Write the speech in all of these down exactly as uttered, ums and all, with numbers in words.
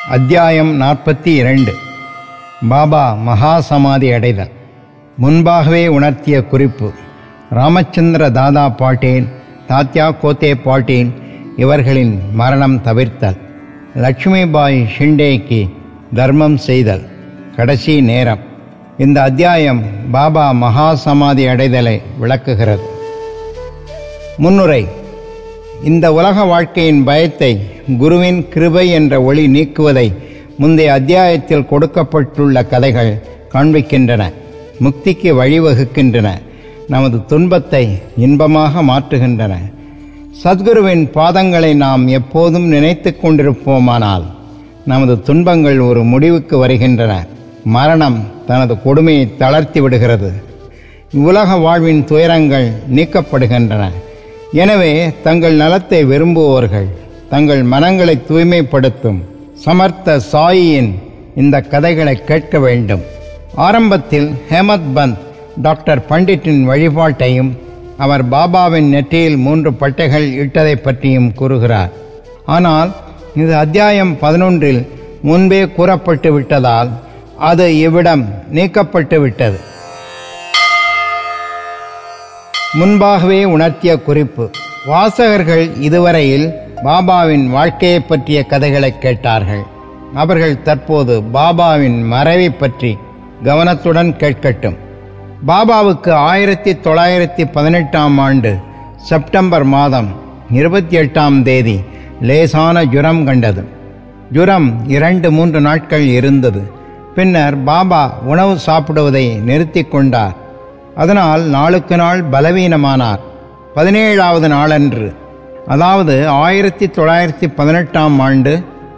அத்தியாயம் நாற்பத்தி இரண்டு. பாபா மகாசமாதி அடைதல். முன்பாகவே உணர்த்திய குறிப்பு. ராமச்சந்திர தாதா பாட்டேல், தாத்யா கோத்தே பாட்டேல் இவர்களின் மரணம் தவிர்த்தல். லட்சுமிபாய் ஷிண்டேக்கு தர்மம் செய்தல். கடைசி நேரம். இந்த அத்தியாயம் பாபா மகாசமாதி அடைதலை விளக்குகிறது. முன்னுரை. இந்த உலக வாழ்க்கையின் பயத்தை குருவின் கிருபை என்ற ஒளி நீக்குவதை முந்தைய அத்தியாயத்தில் கொடுக்கப்பட்டுள்ள கதைகள் காண்பிக்கின்றன. முக்திக்கு வழிவகுக்கின்றன. நமது துன்பத்தை இன்பமாக மாற்றுகின்றன. சத்குருவின் பாதங்களை நாம் எப்போதும் நினைத்து கொண்டிருப்போமானால் நமது துன்பங்கள் ஒரு முடிவுக்கு வருகின்றன. மரணம் தனது கொடுமையை தளர்த்தி விடுகிறது. உலக வாழ்வின் துயரங்கள் நீக்கப்படுகின்றன. எனவே தங்கள் நலத்தை விரும்புவோர்கள் தங்கள் மனங்களை தூய்மைப்படுத்தும் சமர்த்த சாயியின் இந்த கதைகளை கேட்க வேண்டும். ஆரம்பத்தில் ஹேமத் பந்த் டாக்டர் பண்டிட்டின் வழிபாட்டையும் அவர் பாபாவின் நெற்றியில் மூன்று பட்டைகள் இட்டதை பற்றியும் கூறுகிறார். ஆனால் இது அத்தியாயம் பதினொன்றில் முன்பே கூறப்பட்டு விட்டதால் அது இவ்விடம் நீக்கப்பட்டு விட்டது. முன்பாகவே உணர்த்திய குறிப்பு. வாசகர்கள் இதுவரையில் பாபாவின் வாழ்க்கையை பற்றிய கதைகளை கேட்டார்கள். அவர்கள் தற்போது பாபாவின் மறைவை பற்றி கவனத்துடன் கேட்கட்டும். பாபாவுக்கு ஆயிரத்தி தொள்ளாயிரத்தி பதினெட்டாம் ஆண்டு செப்டம்பர் மாதம் இருபத்தி எட்டாம் தேதி லேசான ஜுரம் கண்டது. ஜுரம் இரண்டு மூன்று நாட்கள் இருந்தது. பின்னர் பாபா உணவு சாப்பிடுவதை நிறுத்தி கொண்டார். அதனால் நாளுக்கு நாள் பலவீனமானார். பதினேழாவது நாளன்று, அதாவது ஆயிரத்தி தொள்ளாயிரத்தி பதினெட்டாம் ஆண்டு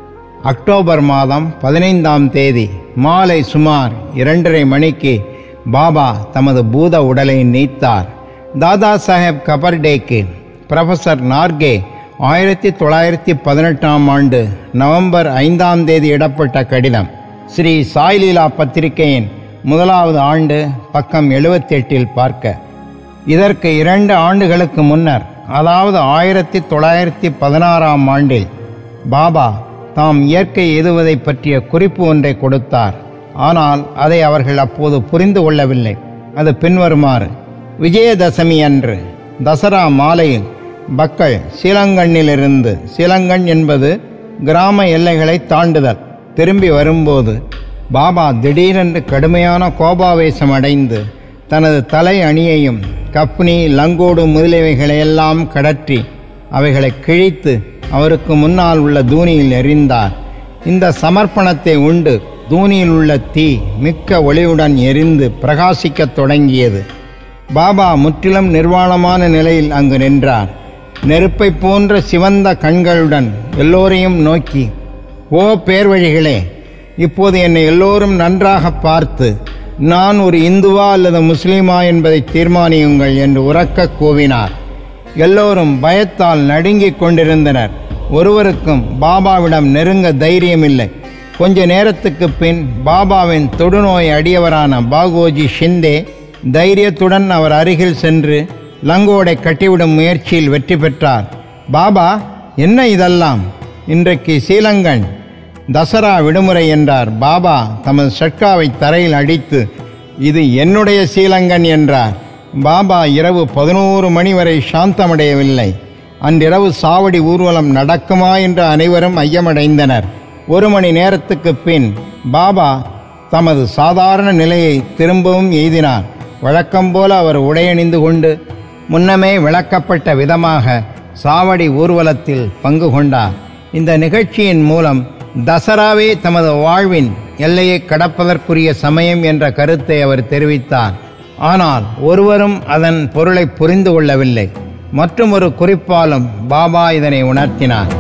அக்டோபர் மாதம் பதினைந்தாம் தேதி மாலை சுமார் இரண்டரை மணிக்கு பாபா தமது பூத உடலை நீத்தார். தாதா சாஹேப் கபர்டேக்கு ப்ரொஃபஸர் நார்கே ஆயிரத்தி தொள்ளாயிரத்தி பதினெட்டாம் ஆண்டு நவம்பர் ஐந்தாம் தேதி இடப்பட்ட கடிதம். ஸ்ரீ சாய்லீலா பத்திரிகையின் முதலாவது ஆண்டு பக்கம் எழுபத்தி எட்டில் பார்க்க. இதற்கு இரண்டு ஆண்டுகளுக்கு முன்னர், அதாவது ஆயிரத்தி தொள்ளாயிரத்தி பதினாறாம் ஆண்டில் பாபா தாம் இயற்கை எய்துவதை பற்றிய குறிப்பு ஒன்றை கொடுத்தார். ஆனால் அதை அவர்கள் அப்போது புரிந்து கொள்ளவில்லை. அது பின்வருமாறு. விஜயதசமி அன்று தசரா மாலையில் மக்கள் சீலங்கண்ணிலிருந்து, சீலங்கண் என்பது கிராம எல்லைகளை தாண்டுதல், திரும்பி வரும்போது பாபா திடீரென்று கடுமையான கோபாவேசம் அடைந்து தனது தலை அணியையும் கப்னி லங்கோடு முதலியவைகளையெல்லாம் கடற்றி அவைகளை கிழித்து அவருக்கு முன்னால் உள்ள தூணியில் எறிந்தார். இந்த சமர்ப்பணத்தை உண்டு தூணியில் உள்ள தீ மிக்க ஒளியுடன் எரிந்து பிரகாசிக்கத் தொடங்கியது. பாபா முற்றிலும் நிர்வாணமான நிலையில் அங்கு நின்றார். நெருப்பை போன்ற சிவந்த கண்களுடன் எல்லோரையும் நோக்கி, ஓ பேர்வழிகளே, இப்போது என்னை எல்லோரும் நன்றாக பார்த்து நான் ஒரு இந்துவா அல்லது முஸ்லீமா என்பதை தீர்மானியுங்கள் என்று உரக்க கூவினார். எல்லோரும் பயத்தால் நடுங்கிக் கொண்டிருந்தனர். ஒருவருக்கும் பாபாவிடம் நெருங்க தைரியமில்லை. கொஞ்ச நேரத்துக்கு பின் பாபாவின் தொடுநோய் அடியவரான பாகோஜி ஷிந்தே தைரியத்துடன் அவர் அருகில் சென்று லங்கோடை கட்டிவிடும் முயற்சியில் வெற்றி பெற்றார். பாபா, என்ன இதெல்லாம்? இன்றைக்கு சீலங்கன் தசரா விடுமுறை என்றார். பாபா தமது ஷட்காவை தரையில் அடித்து, இது என்னுடைய சீலங்கன் என்றார். பாபா இரவு பதினோரு மணி வரை சாந்தமடையவில்லை. அன்றிரவு சாவடி ஊர்வலம் நடக்குமா என்று அனைவரும் ஐயமடைந்தனர். ஒரு மணி நேரத்துக்கு பின் பாபா தமது சாதாரண நிலையை திரும்பவும் எய்தினார். வழக்கம்போல அவர் உடையணிந்து கொண்டு முன்னமே விளக்கப்பட்ட விதமாக சாவடி ஊர்வலத்தில் பங்கு கொண்டார். இந்த நிகழ்ச்சியின் மூலம் தசராவே தமது வாழ்வின் எல்லையை கடப்பதற்குரிய சமயம் என்ற கருத்தை அவர் தெரிவித்தார். ஆனால் ஒருவரும் அதன் பொருளை புரிந்து கொள்ளவில்லை. மற்றும் ஒரு குறிப்பாலும் பாபா இதனை உணர்த்தினார்.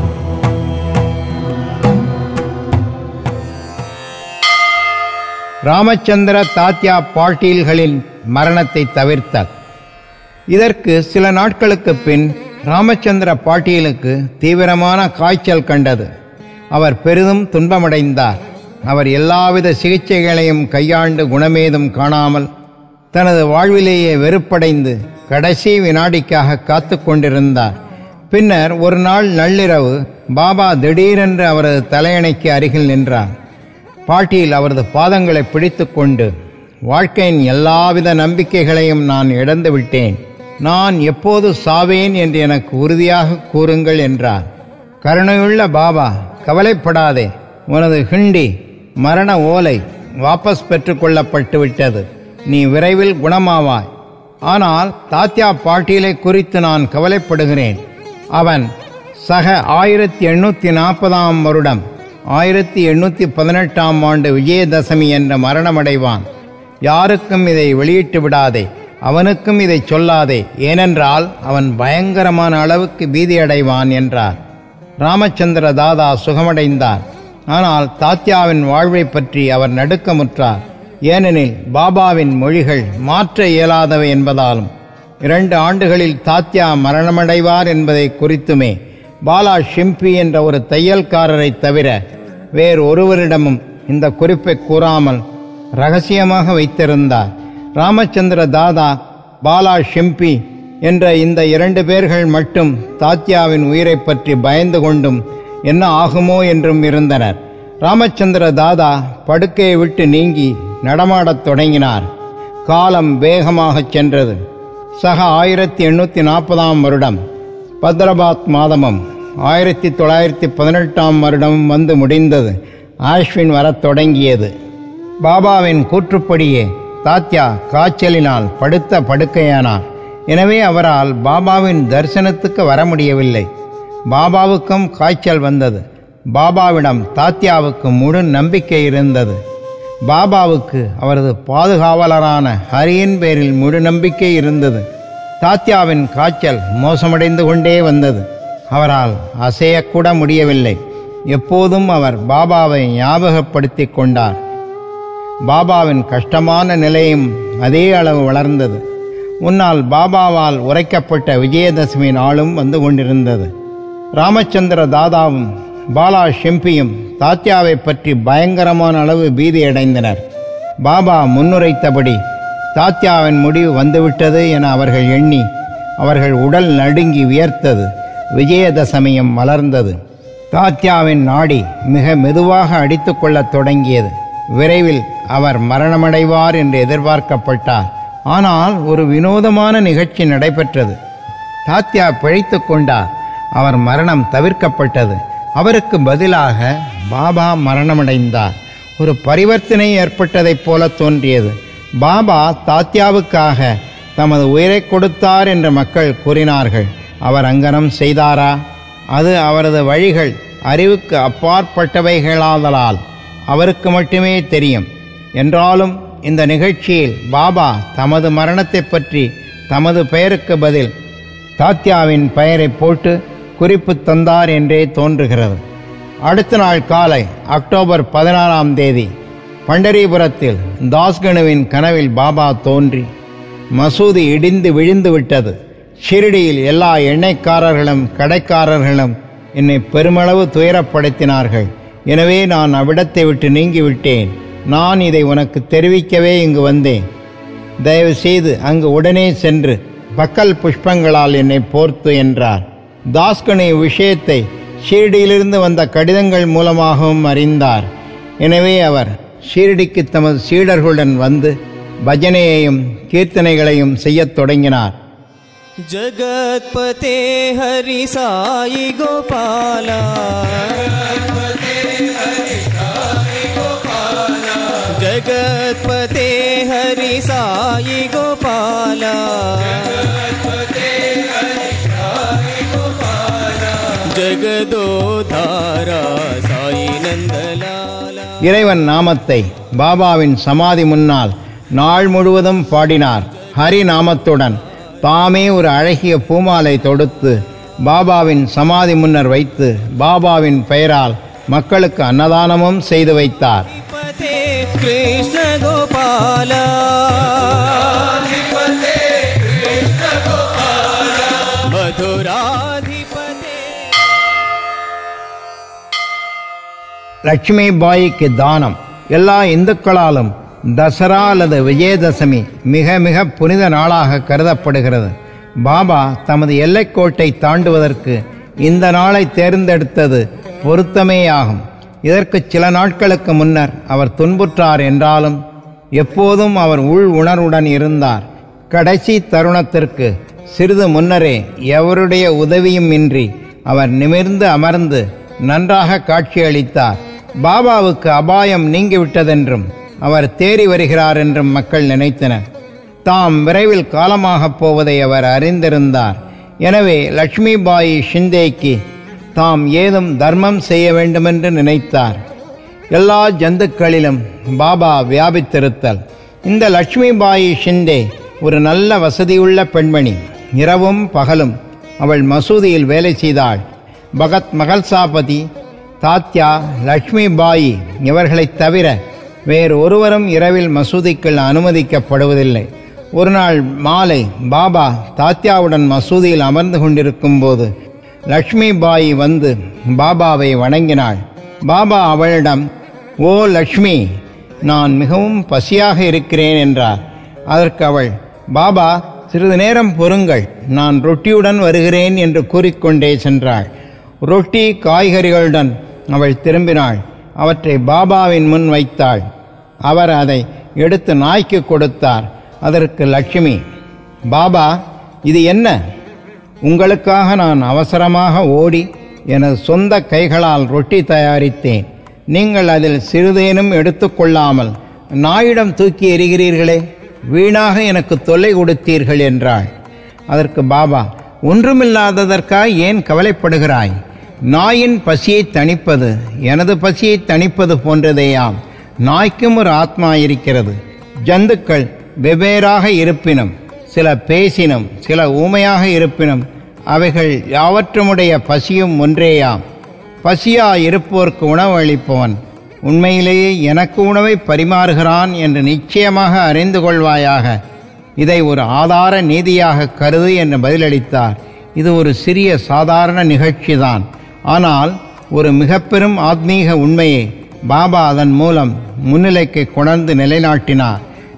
ராமச்சந்திர தாத்யா பாட்டீல்களின் மரணத்தை தவிர்த்தல். இதற்கு சில நாட்களுக்கு பின் ராமச்சந்திர பாட்டீலுக்கு தீவிரமான காய்ச்சல் கண்டது. அவர் பெரிதும் துன்பமடைந்தார். அவர் எல்லாவித சிகிச்சைகளையும் கையாண்டு குணமேதும் காணாமல் தனது வாழ்விலேயே வெறுப்படைந்து கடைசி வினாடிக்காக காத்து கொண்டிருந்தார். பின்னர் ஒரு நாள் நள்ளிரவு பாபா திடீரென்று அவரது தலையணைக்கு அருகில் நின்றார். பாட்டியில் அவரது பாதங்களை பிடித்து கொண்டு, வாழ்க்கையின் எல்லாவித நம்பிக்கைகளையும் நான் இழந்து விட்டேன், நான் எப்போது சாவேன் என்று எனக்கு உறுதியாக கூறுங்கள் என்றார். கருணையுள்ள பாபா, கவலைப்படாதே, உனது ஹிண்டி மரண ஓலை வாபஸ் பெற்றுக்கொள்ளப்பட்டு விட்டது, நீ விரைவில் குணமாவாய். ஆனால் தாத்யா பாட்டீலை குறித்து நான் கவலைப்படுகிறேன். அவன் சக ஆயிரத்தி எண்ணூற்றி நாற்பதாம் வருடம் ஆயிரத்தி எண்ணூற்றி பதினெட்டாம் ஆண்டு விஜயதசமி என்ற மரணமடைவான். யாருக்கும் இதை வெளியிட்டு விடாதே, அவனுக்கும் இதை சொல்லாதே, ஏனென்றால் அவன் பயங்கரமான அளவுக்கு பீதியடைவான் என்றார். ராமச்சந்திர தாதா சுகமடைந்தார். ஆனால் தாத்யாவின் வாழ்வை பற்றி அவர் நடுக்கமுற்றார். ஏனெனில் பாபாவின் மொழிகள் மாற்ற இயலாதவை என்பதாலும் இரண்டு ஆண்டுகளில் தாத்யா மரணமடைவார் என்பதை குறித்துமே பாலா ஷிம்பி என்ற ஒரு தையல்காரரை தவிர வேறு ஒருவரிடமும் இந்த குறிப்பை கூறாமல் இரகசியமாக வைத்திருந்தார். ராமச்சந்திர தாதா, பாலா ஷிம்பி என்ற இந்த இரண்டு பேர்கள் மட்டும் தாத்யாவின் உயிரை பற்றி பயந்து கொண்டும் என்ன ஆகுமோ என்றும் இருந்தனர். ராமச்சந்திர தாதா படுக்கையை விட்டு நீங்கி நடமாடத் தொடங்கினார். காலம் வேகமாகச் சென்றது. சக ஆயிரத்தி எண்ணூற்றி நாற்பதாம் வருடம் பத்ரபாத் மாதமும் ஆயிரத்தி தொள்ளாயிரத்தி பதினெட்டாம் வருடமும் வந்து முடிந்தது. ஆஷ்வின் வரத் தொடங்கியது. பாபாவின் கூற்றுப்படியே தாத்யா காய்ச்சலினால் படுத்த படுக்கையானார். எனவே அவரால் பாபாவின் தரிசனத்துக்கு வர முடியவில்லை. பாபாவுக்கும் காய்ச்சல் வந்தது. பாபாவிடம் தாத்யாவுக்கு முழு நம்பிக்கை இருந்தது. பாபாவுக்கு அவரது பாதுகாவலரான ஹரியின் பேரில் முழு நம்பிக்கை இருந்தது. தாத்யாவின் காய்ச்சல் மோசமடைந்து கொண்டே வந்தது. அவரால் அசையக்கூட முடியவில்லை. எப்போதும் அவர் பாபாவை ஞாபகப்படுத்தி கொண்டார். பாபாவின் கஷ்டமான நிலையும் அதே அளவு வளர்ந்தது. முன்னால் பாபாவால் உரைக்கப்பட்ட விஜயதசமி நாளும் வந்து கொண்டிருந்தது. ராமச்சந்திர தாதாவும் பாலா ஷிம்பியும் தாத்யாவை பற்றி பயங்கரமான அளவு பீதியடைந்தனர். பாபா முன்னுரைத்தபடி தாத்யாவின் முடிவு வந்துவிட்டது என அவர்கள் எண்ணி அவர்கள் உடல் நடுங்கி வியர்த்தது. விஜயதசமியும் மலர்ந்தது. தாத்யாவின் நாடி மிக மெதுவாக அடித்து கொள்ளத் தொடங்கியது. விரைவில் அவர் மரணமடைவார் என்று எதிர்பார்க்கப்பட்டார். ஆனால் ஒரு வினோதமான நிகழ்ச்சி நடைபெற்றது. தாத்யா பிழைத்து கொண்டார். அவர் மரணம் தவிர்க்கப்பட்டது. அவருக்கு பதிலாக பாபா மரணமடைந்தார். ஒரு பரிவர்த்தனை ஏற்பட்டதைப் போல தோன்றியது. பாபா தாத்யாவுக்காக தமது உயிரை கொடுத்தார் என்று மக்கள் கூறினார்கள். அவர் அங்கனம் செய்தாரா? அது அவரது வழிகள் அறிவுக்கு அப்பாற்பட்டவைகளாதலால் அவருக்கு மட்டுமே தெரியும். என்றாலும் இந்த நிகழ்ச்சியில் பாபா தமது மரணத்தை பற்றி தமது பெயருக்கு பதில் தாத்யாவின் பெயரை போட்டு குறிப்பு தந்தார் என்றே தோன்றுகிறது. அடுத்த நாள் காலை அக்டோபர் பதினாறாம் தேதி பண்டரிபுரத்தில் தாஸ்கனுவின் கனவில் பாபா தோன்றி, மசூதி இடிந்து விழுந்து விட்டது. ஷிரடியில் எல்லா எண்ணெய்க்காரர்களும் கடைக்காரர்களும் என்னை பெருமளவு துயரப்படுத்தினார்கள். எனவே நான் அவ்விடத்தை விட்டு நீங்கிவிட்டேன். நான் இதை உனக்கு தெரிவிக்கவே இங்கு வந்தேன். தயவு செய்து அங்கு உடனே சென்று பக்கல் புஷ்பங்களால் என்னை போர்த்து என்றார். தாஸ்கனு விஷயத்தை ஷீரடியிலிருந்து வந்த கடிதங்கள் மூலமாகவும் அறிந்தார். எனவே அவர் ஷீரடிக்கு தமது சீடர்களுடன் வந்து பஜனையையும் கீர்த்தனைகளையும் செய்யத் தொடங்கினார். ஜகத்பதே ஹரி சாயி கோபாலா, ஜகத்பதே ஹரி சாயி கோபாலா, ஜகதோதாரா சாயி நந்தலாலா. இறைவன் நாமத்தை பாபாவின் சமாதி முன்னால் நாள் முழுவதும் பாடினார். ஹரி நாமத்துடன் தாமே ஒரு அழகிய பூமாலை தொடுத்து பாபாவின் சமாதி முன்னர் வைத்து பாபாவின் பெயரால் மக்களுக்கு அன்னதானமும் செய்து வைத்தார். கிருஷ்ண கோபாலா, மதுராதிபதே. லட்சுமி பாய்க்கு தானம். எல்லா இந்துக்களாலும் தசரா அல்லது விஜயதசமி மிக மிக புனித நாளாக கருதப்படுகிறது. பாபா தமது எல்லைக்கோட்டை தாண்டுவதற்கு இந்த நாளை தேர்ந்தெடுத்தது பொருத்தமேயாகும். இதற்கு சில நாட்களுக்கு முன்னர் அவர் துன்புற்றார் என்றாலும் எப்போதும் அவர் உள் உணர்வுடன் இருந்தார். கடைசி தருணத்திற்கு சிறிது முன்னரே எவருடைய உதவியும் இன்றி அவர் நிமிர்ந்து அமர்ந்து நன்றாக காட்சியளித்தார். பாபாவுக்கு அபாயம் நீங்கிவிட்டதென்றும் அவர் தேறி வருகிறார் என்றும் மக்கள் நினைத்தனர். தாம் விரைவில் காலமாகப் போவதை அவர் அறிந்திருந்தார். எனவே லட்சுமி பாயி ஷிந்தேக்கு தாம் ஏதும் தர்மம் செய்ய வேண்டுமென்று நினைத்தார். எல்லா ஜந்துக்களிலும் பாபா வியாபித்திருத்தல். இந்த லட்சுமி பாயி ஷிந்தே ஒரு நல்ல வசதியுள்ள பெண்மணி. இரவும் பகலும் அவள் மசூதியில் வேலை செய்தாள். பகத் மகள்சாபதி, தாத்யா, லட்சுமி பாயி இவர்களைத் தவிர வேறு ஒருவரும் இரவில் மசூதிக்குள் அனுமதிக்கப்படுவதில்லை. ஒரு நாள் மாலை பாபா தாத்யாவுடன் மசூதியில் அமர்ந்து கொண்டிருக்கும் போது லட்சுமி பாயி வந்து பாபாவை வணங்கினாள். பாபா அவளிடம், ஓ லக்ஷ்மி, நான் மிகவும் பசியாக இருக்கிறேன் என்றார். அதற்கு அவள், பாபா சிறிது நேரம் பொறுங்கள், நான் ரொட்டியுடன் வருகிறேன் என்று கூறிக்கொண்டே சென்றாள். ரொட்டி காய்கறிகளுடன் அவள் திரும்பினாள். அவற்றை பாபாவின் முன் வைத்தாள். அவர் அதை எடுத்து நாய்க்கு கொடுத்தார். அதற்கு லட்சுமி, பாபா இது என்ன? உங்களுக்காக நான் அவசரமாக ஓடி எனது சொந்த கைகளால் ரொட்டி தயாரித்தேன். நீங்கள் அதில் சிறிதேனும் எடுத்துக்கொள்ளாமல் நாயிடம் தூக்கி எறிகிறீர்களே, வீணாக எனக்கு தொல்லை கொடுத்தீர்கள் என்றாள். அதற்கு பாபா, ஒன்றுமில்லாததற்காக ஏன் கவலைப்படுகிறாய்? நாயின் பசியை தணிப்பது எனது பசியை தணிப்பது போன்றதேயாம். நாய்க்கும் ஒரு ஆத்மா இருக்கிறது. ஜந்துக்கள் வெவ்வேறாக இருப்பினும், சில பேசினும் சில ஊமையாக இருப்பினும் அவைகள் யாவற்றுமுடைய பசியும் ஒன்றேயாம். பசியா இருப்போர்க்கு உணவு அளிப்பவன் உண்மையிலேயே எனக்கு உணவை பரிமாறுகிறான் என்று நிச்சயமாக அறிந்து கொள்வாயாக. இதை ஒரு ஆதார நீதியாக கருது என்று பதிலளித்தார். இது ஒரு சிறிய சாதாரண நிகழ்ச்சிதான். ஆனால் ஒரு மிக பெரும் ஆத்மீக உண்மையை பாபா அதன் மூலம் முன்னிலைக்கு கொணர்ந்து நிலைநாட்டினார்.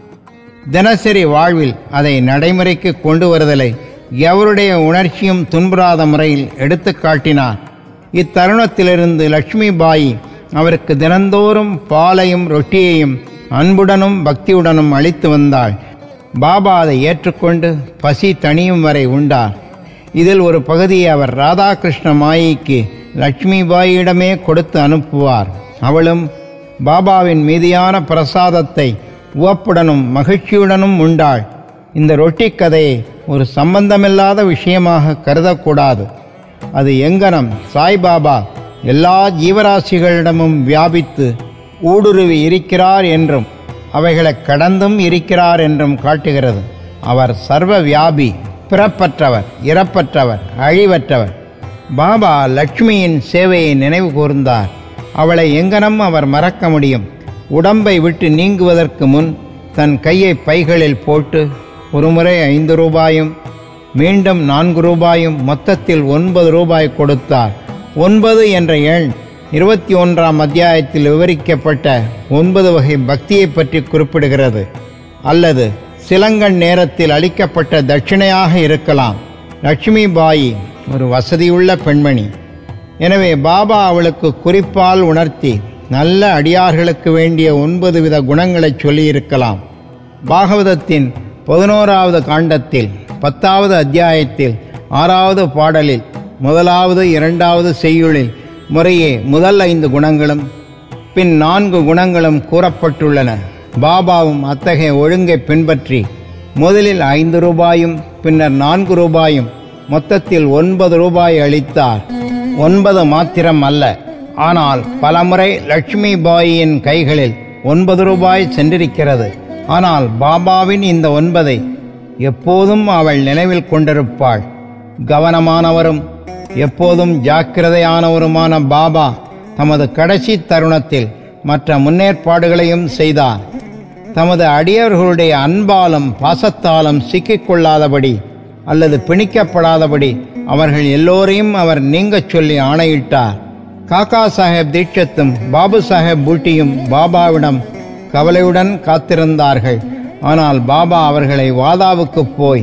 தினசரி வாழ்வில் அதை நடைமுறைக்கு கொண்டு வருதலை எவருடைய உணர்ச்சியும் துன்புறாத முறையில் எடுத்து காட்டினார். இத்தருணத்திலிருந்து லட்சுமி பாயி அவருக்கு தினந்தோறும் பாலையும் ரொட்டியையும் அன்புடனும் பக்தியுடனும் அளித்து வந்தாள். பாபா அதை ஏற்றுக்கொண்டு பசி தணியும் வரை உண்டார். இதில் ஒரு பகுதியை அவர் ராதாகிருஷ்ண மாயிக்கு லட்சுமி பாயிடமே கொடுத்து அனுப்புவார். அவளும் பாபாவின் மீதியான பிரசாதத்தை உவப்புடனும் மகிழ்ச்சியுடனும் உண்டாள். இந்த ரொட்டி கதையை ஒரு சம்பந்தமில்லாத விஷயமாக கருதக்கூடாது. அது எங்கனம் சாய்பாபா எல்லா ஜீவராசிகளிடமும் வியாபித்து ஊடுருவி இருக்கிறார் என்றும் அவைகளை கடந்தும் இருக்கிறார் என்றும் காட்டுகிறது. அவர் சர்வ வியாபி, பிறப்பற்றவர், இறப்பற்றவர், அழிவற்றவர். பாபா லட்சுமியின் சேவையை நினைவு கூர்ந்தார். அவளை எங்கனம் அவர் மறக்க முடியும்? உடம்பை விட்டு நீங்குவதற்கு முன் தன் கையை பைகளில் போட்டு ஒருமுறை ஐந்து ரூபாயும் மீண்டும் நான்கு ரூபாயும் மொத்தத்தில் ஒன்பது ரூபாய் கொடுத்தார். ஒன்பது என்ற எண் இருபத்தி ஒன்றாம் அத்தியாயத்தில் விவரிக்கப்பட்ட ஒன்பது வகை பக்தியை பற்றி குறிப்பிடுகிறது. அல்லது சிலங்கன் நேரத்தில் அளிக்கப்பட்ட தட்சிணையாக இருக்கலாம். லட்சுமி பாயி ஒரு வசதியுள்ள பெண்மணி. எனவே பாபா அவளுக்கு குறிப்பால் உணர்த்தி நல்ல அடியார்களுக்கு வேண்டிய ஒன்பது வித குணங்களை சொல்லியிருக்கலாம். பாகவதத்தின் பதினோராவது காண்டத்தில் பத்தாவது அத்தியாயத்தில் ஆறாவது பாடலில் முதலாவது இரண்டாவது செய்யுளில் முறையே முதல் ஐந்து குணங்களும் பின் நான்கு குணங்களும் கூறப்பட்டுள்ளன. பாபாவும் அத்தகைய ஒழுங்கை பின்பற்றி முதலில் ஐந்து ரூபாயும் பின்னர் நான்கு ரூபாயும் மொத்தத்தில் ஒன்பது ரூபாய் அளித்தார். ஒன்பது மாத்திரம் அல்ல, ஆனால் பலமுறை லட்சுமி பாயின் கைகளில் ஒன்பது ரூபாய் சென்றிருக்கிறது. ஆனால் பாபாவின் இந்த ஒன்பதை எப்போதும் அவள் நினைவில் கொண்டிருப்பாள். கவனமானவரும் எப்போதும் ஜாக்கிரதையானவருமான பாபா தமது கடைசி தருணத்தில் மற்ற முன்னேற்பாடுகளையும் செய்தார். தமது அடியவர்களுடைய அன்பாலும் பாசத்தாலும் சிக்கிக்கொள்ளாதபடி அல்லது பிணிக்கப்படாதபடி அவர்கள் எல்லோரையும் அவர் நீங்கச் சொல்லி ஆணையிட்டார். காக்கா சாஹேப் தீட்சத்தும் பாபு சாஹேப் பூட்டியும் பாபாவிடம் கவலையுடன் காத்திருந்தார்கள். ஆனால் பாபா அவர்களை வாதாவுக்கு போய்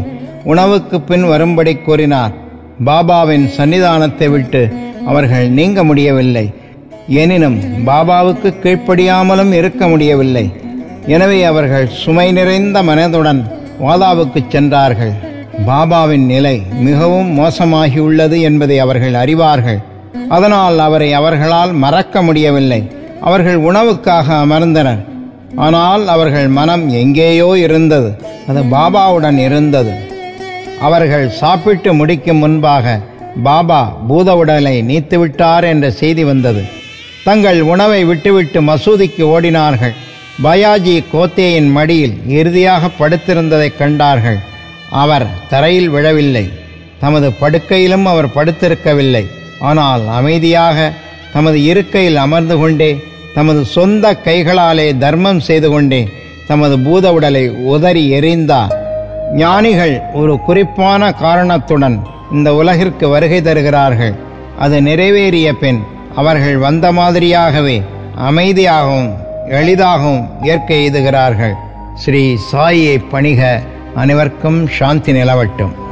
உணவுக்கு பின் வரும்படி கூறினார். பாபாவின் சன்னிதானத்தை விட்டு அவர்கள் நீங்க முடியவில்லை. எனினும் பாபாவுக்கு கீழ்ப்படியாமலும் இருக்க முடியவில்லை. எனவே அவர்கள் சுமை நிறைந்த மனதுடன் வாதாவுக்கு சென்றார்கள். பாபாவின் நிலை மிகவும் மோசமாகியுள்ளது என்பதை அவர்கள் அறிவார்கள். அதனால் அவரை அவர்களால் மறக்க முடியவில்லை. அவர்கள் உணவுக்காக அமர்ந்தனர். ஆனால் அவர்கள் மனம் எங்கேயோ இருந்தது. அது பாபாவுடன் இருந்தது. அவர்கள் சாப்பிட்டு முடிக்கும் முன்பாக பாபா பூத உடலை நீத்துவிட்டார் என்ற செய்தி வந்தது. தங்கள் உணவை விட்டுவிட்டு மசூதிக்கு ஓடினார்கள். பயாஜி கோத்தேயின் மடியில் இறுதியாக படுத்திருந்ததைக் கண்டார்கள். அவர் தரையில் விழவில்லை. தமது படுக்கையிலும் அவர் படுத்திருக்கவில்லை. ஆனால் அமைதியாக தமது இருக்கையில் அமர்ந்து கொண்டே தமது சொந்த கைகளாலே தர்மம் செய்து கொண்டே தமது பூத உடலை உதறி எறிந்தார். ஞானிகள் ஒரு குறிப்பான காரணத்துடன் இந்த உலகிற்கு வருகை தருகிறார்கள். அது நிறைவேறிய பின் அவர்கள் வந்த மாதிரியாகவே அமைதியாகவும் எளிதாகவும் இயற்கை எய்துகிறார்கள். ஸ்ரீ சாயியை பணிக. அனைவருக்கும் சாந்தி நிலவட்டும்.